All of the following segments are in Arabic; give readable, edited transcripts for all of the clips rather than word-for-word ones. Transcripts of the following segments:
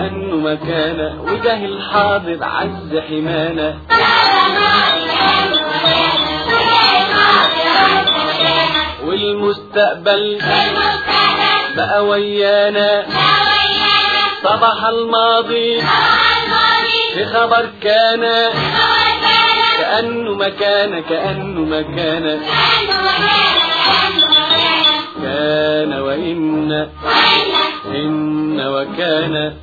كأنه مكانه، وجه الحاضر عز حمانا. والمستقبل بقى ويانا، صباح الماضي في خبر كان، كأنه مكانه كأنه مكانه، كان وإن إن وكان.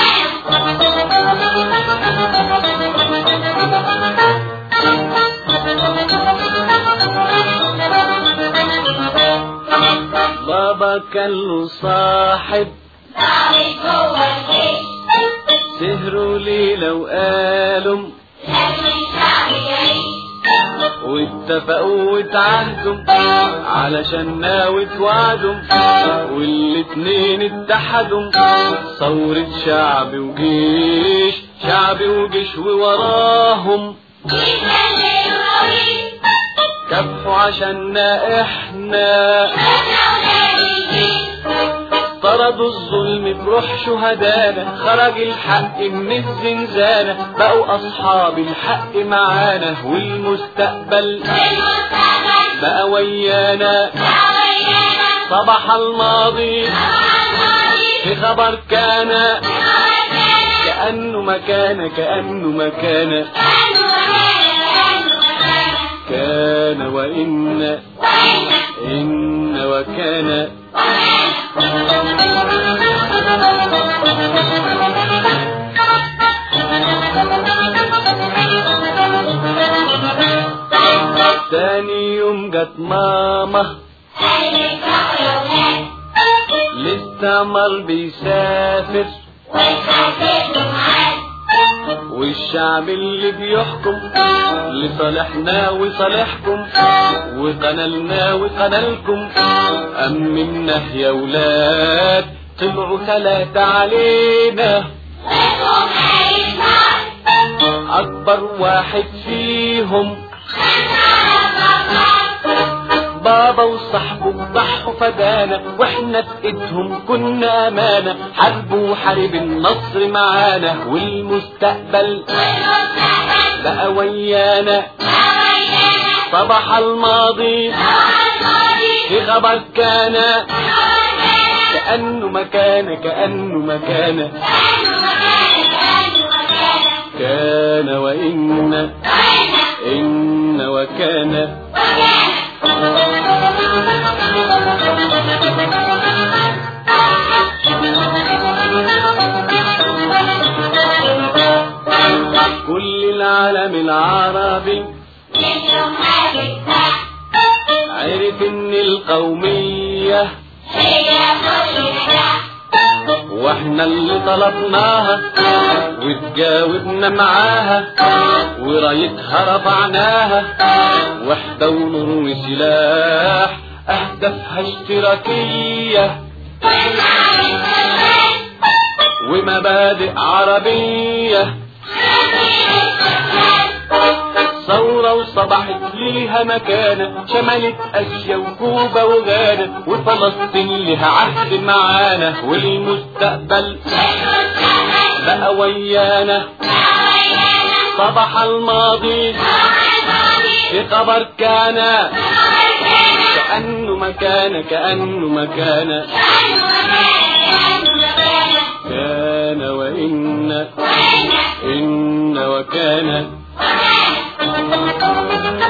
بابا كان له صاحب سهروا ليلة وقالوا واتفقوا واتعهدوا علشان ناوي توعدوا، والاتنين اتحدوا ثورة شعب وجيش، شعب وجيش ووراهم كفوا عشاننا احنا، طردوا الظلم بروح شهدانا، خرج الحق من الزنزانة، بقوا أصحاب الحق معانا. والمستقبل بقى ويانا، صباح الماضي في خبر كان، كأنه مكانه كأنه مكانه، كان وإن إن وكان. تاني يوم جت ماما الاستعمار بيسافر، والشعب اللي بيحكم لصالحنا وصالحكم، وقنالنا وقنالكم. أمنا يا ولاد طلعوا 3 علينا، أكبر واحد فيهم بابا وصاحبه ضحوا فدانا، واحنا في ايدهم كنا امانه، حاربوا وحارب النصر معانا. والمستقبل بقى ويانا، صباح الماضي في خبر كان، كأنه مكانه كأنه مكانه، كان وإن إن وكان. كل العالم العربي عرف ان القومية واحنا اللي طلبناها واتجاوبنا معاها، ورايتها رفعناها، وحدة ونور وسلاح اهدافها اشتراكية ومبادئ عربية. ثورة وصبحت ليها مكانة، شملت اسيا وكوبا وغانا، وفلسطين لها عهد معانا. والمستقبل بقى ويانا، صباح الماضي في خبر كان، كأنه مكانه كأنه مكانه، كان وإن إن وكان.